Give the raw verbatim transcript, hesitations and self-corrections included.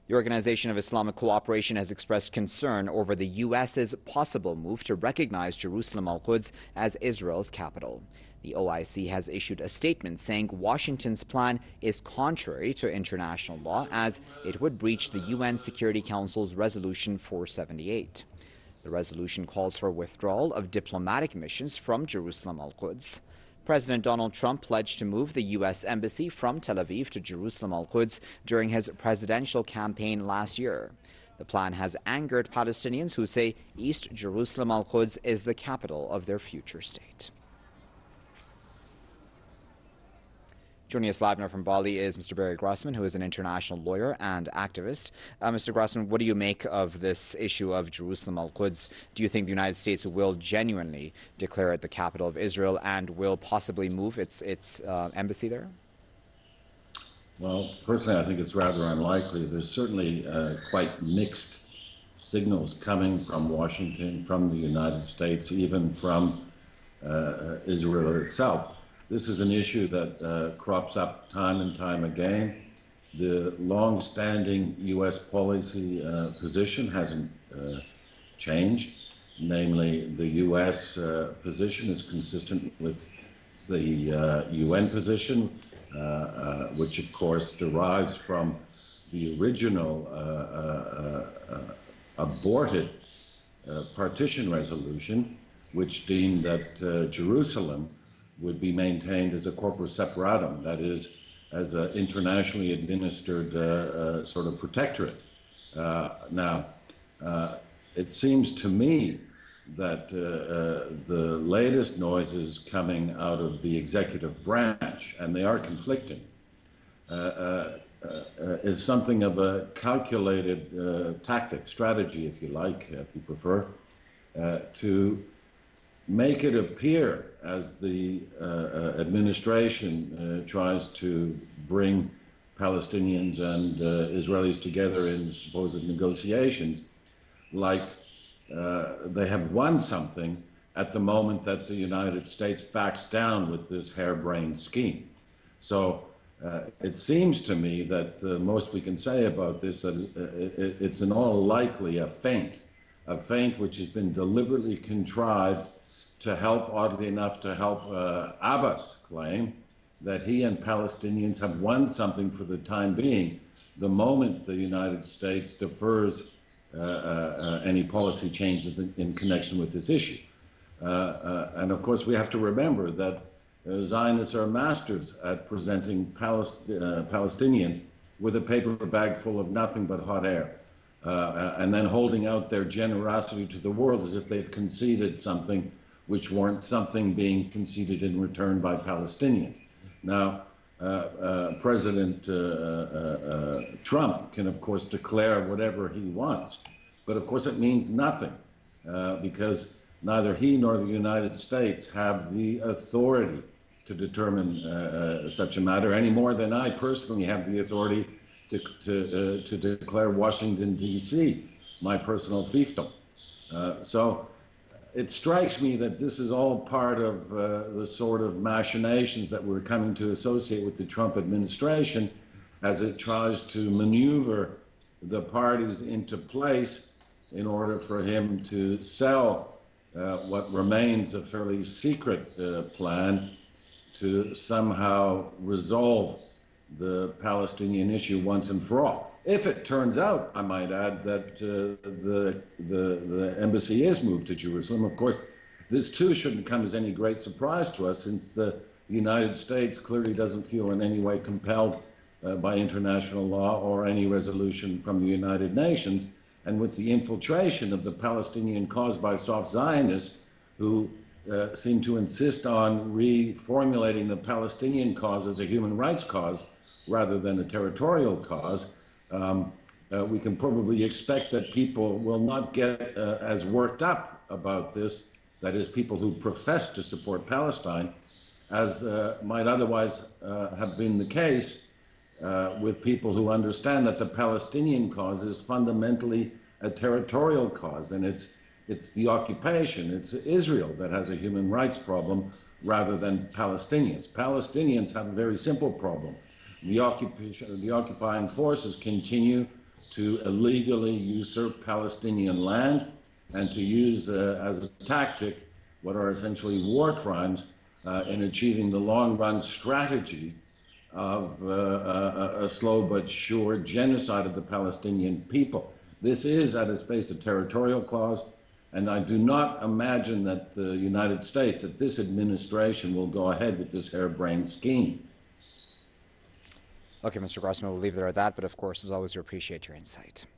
The Organization of Islamic Cooperation has expressed concern over the U S's possible move to recognize Jerusalem Al-Quds as Israel's capital. The O I C has issued a statement saying Washington's plan is contrary to international law as it would breach the U N Security Council's Resolution four seventy-eight. The resolution calls for withdrawal of diplomatic missions from Jerusalem Al-Quds. President Donald Trump pledged to move the U S Embassy from Tel Aviv to Jerusalem Al-Quds during his presidential campaign last year. The plan has angered Palestinians who say East Jerusalem Al-Quds is the capital of their future state. Joining us live now from Bali is Mister Barry Grossman, who is an international lawyer and activist. Uh, Mister Grossman, what do you make of this issue of Jerusalem Al-Quds? Do you think the United States will genuinely declare it the capital of Israel and will possibly move its, its uh, embassy there? Well, personally, I think it's rather unlikely. There's certainly uh, quite mixed signals coming from Washington, from the United States, even from uh, Israel itself. This is an issue that uh, crops up time and time again. The long-standing U S policy uh, position hasn't uh, changed. Namely, the U S uh, position is consistent with the uh, U N position, uh, uh, which of course derives from the original uh, uh, uh, aborted uh, partition resolution, which deemed that uh, Jerusalem would be maintained as a corpus separatum, that is, as an internationally administered uh, uh, sort of protectorate. Uh, now, uh, it seems to me that uh, uh, the latest noises coming out of the executive branch, and they are conflicting, uh, uh, uh, is something of a calculated uh, tactic, strategy, if you like, if you prefer, uh, to make it appear as the uh, uh, administration uh, tries to bring Palestinians and uh, Israelis together in supposed negotiations, like uh, they have won something at the moment that the United States backs down with this harebrained scheme. So uh, it seems to me that the most we can say about this, that it, it's in all likely a feint, a feint which has been deliberately contrived to help, oddly enough, to help uh, Abbas claim that he and Palestinians have won something for the time being, the moment the United States defers uh, uh, any policy changes in, in connection with this issue. Uh, uh, and of course, we have to remember that uh, Zionists are masters at presenting Palest uh, Palestinians with a paper bag full of nothing but hot air, uh, and then holding out their generosity to the world as if they've conceded something which warrants something being conceded in return by Palestinians. Now, uh, uh, President uh, uh, uh, Trump can, of course, declare whatever he wants, but of course it means nothing uh, because neither he nor the United States have the authority to determine uh, uh, such a matter any more than I personally have the authority to, to, uh, to declare Washington, D C my personal fiefdom. Uh, so. It strikes me that this is all part of uh, the sort of machinations that we're coming to associate with the Trump administration as it tries to maneuver the parties into place in order for him to sell uh, what remains a fairly secret uh, plan to somehow resolve the Palestinian issue once and for all. If it turns out, I might add, that uh, the, the, the embassy is moved to Jerusalem, of course, this too shouldn't come as any great surprise to us, since the United States clearly doesn't feel in any way compelled uh, by international law or any resolution from the United Nations. And with the infiltration of the Palestinian cause by soft Zionists, who uh, seem to insist on reformulating the Palestinian cause as a human rights cause rather than a territorial cause, Um, uh, we can probably expect that people will not get uh, as worked up about this, that is, people who profess to support Palestine, as uh, might otherwise uh, have been the case uh, with people who understand that the Palestinian cause is fundamentally a territorial cause, and it's, it's the occupation, it's Israel that has a human rights problem rather than Palestinians. Palestinians have a very simple problem. The occupation, the occupying forces continue to illegally usurp Palestinian land and to use uh, as a tactic what are essentially war crimes uh, in achieving the long-run strategy of uh, a, a slow but sure genocide of the Palestinian people. This is at its base a territorial clause, and I do not imagine that the United States, that this administration will go ahead with this harebrained scheme. Okay, Mister Grossman, we'll leave it at that, but of course, as always, we appreciate your insight.